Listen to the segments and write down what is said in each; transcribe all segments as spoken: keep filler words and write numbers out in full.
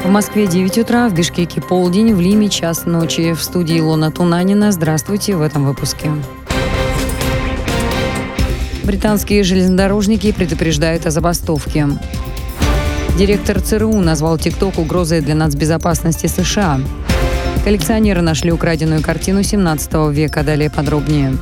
В Москве девять утра, в Бишкеке полдень, в Лиме час ночи. В студии Илона Тунанина. Здравствуйте в этом выпуске. Британские железнодорожники предупреждают о забастовке. Директор ЦРУ назвал ТикТок угрозой для нацбезопасности США. Коллекционеры нашли украденную картину семнадцатого века. Далее подробнее.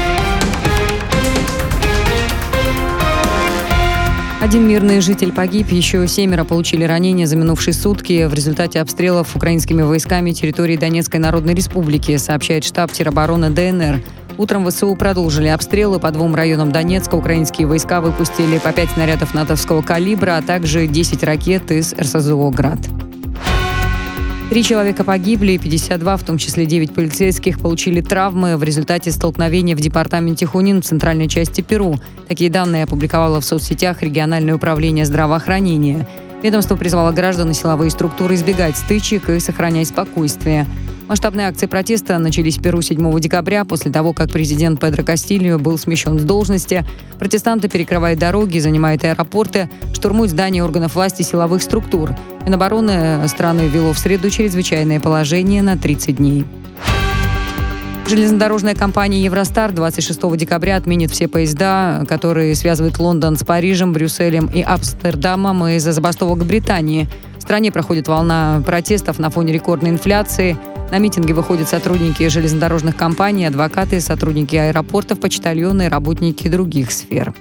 Один мирный житель погиб, еще семеро получили ранения за минувшие сутки в результате обстрелов украинскими войсками территории Донецкой Народной Республики, сообщает штаб теробороны ДНР. Утром ВСУ продолжили обстрелы по двум районам Донецка. Украинские войска выпустили по пять снарядов натовского калибра, а также десять ракет из РСЗО «Град». Три человека погибли, пятьдесят два, в том числе девять полицейских, получили травмы в результате столкновения в департаменте Хунин в центральной части Перу. Такие данные опубликовало в соцсетях региональное управление здравоохранения. Ведомство призвало граждан и силовые структуры избегать стычек и сохранять спокойствие. Масштабные акции протеста начались в Перу седьмого декабря, после того, как президент Педро Кастильо был смещен с должности. Протестанты перекрывают дороги, занимают аэропорты, штурмуют здания органов власти и силовых структур. Минобороны страны ввело в среду чрезвычайное положение на тридцать дней. Железнодорожная компания «Евростар» двадцать шестого декабря отменит все поезда, которые связывают Лондон с Парижем, Брюсселем и Амстердамом из-за забастовок в Британии. В стране проходит волна протестов на фоне рекордной инфляции. На митинги выходят сотрудники железнодорожных компаний, адвокаты, сотрудники аэропортов, почтальоны и работники других сфер.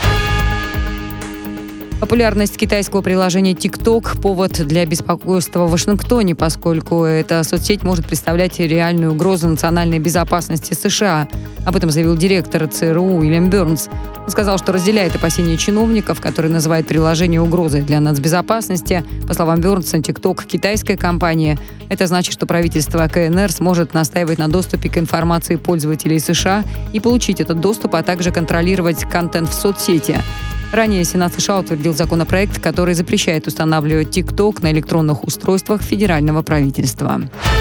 Популярность китайского приложения TikTok – повод для беспокойства в Вашингтоне, поскольку эта соцсеть может представлять реальную угрозу национальной безопасности США. Об этом заявил директор ЦРУ Уильям Бернс. Он сказал, что разделяет опасения чиновников, которые называют приложение угрозой для нацбезопасности. По словам Бернса, TikTok – китайская компания. Это значит, что правительство КНР сможет настаивать на доступе к информации пользователей США и получить этот доступ, а также контролировать контент в соцсети. Ранее Сенат США утвердил законопроект, который запрещает устанавливать TikTok на электронных устройствах федерального правительства.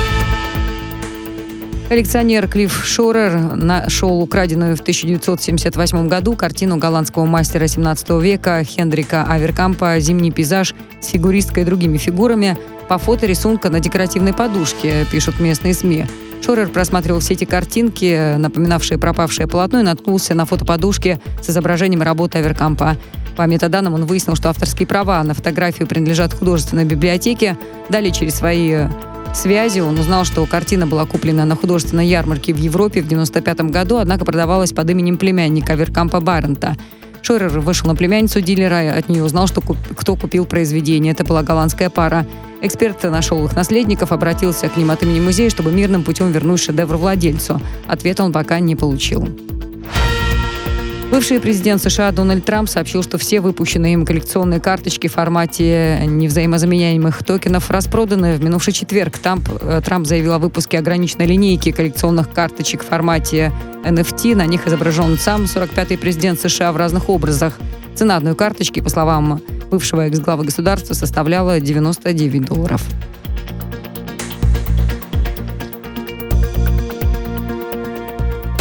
Коллекционер Клифф Шорер нашел украденную в тысяча девятьсот семьдесят восьмом году картину голландского мастера семнадцатого века Хендрика Аверкампа «Зимний пейзаж» с фигуристкой и другими фигурами по фото рисунка на декоративной подушке, пишут местные СМИ. Шорер просматривал все эти картинки, напоминавшие пропавшее полотно, и наткнулся на фото подушки с изображением работы Аверкампа. По метаданным он выяснил, что авторские права на фотографию принадлежат художественной библиотеке. Далее через свои связи он узнал, что картина была куплена на художественной ярмарке в Европе в девяносто пятом году, однако продавалась под именем племянника Аверкампа Барента. Шорер вышел на племянницу дилера и от нее узнал, что куп- кто купил произведение. Это была голландская пара. Эксперт нашел их наследников, обратился к ним от имени музея, чтобы мирным путем вернуть шедевр владельцу. Ответа он пока не получил. Бывший президент США Дональд Трамп сообщил, что все выпущенные им коллекционные карточки в формате невзаимозаменяемых токенов распроданы. В минувший четверг Трамп, Трамп заявил о выпуске ограниченной линейки коллекционных карточек в формате эн эф ти. На них изображен сам сорок пятый президент США в разных образах. Цена одной карточки, по словам бывшего экс-главы государства, составляла девяносто девять долларов.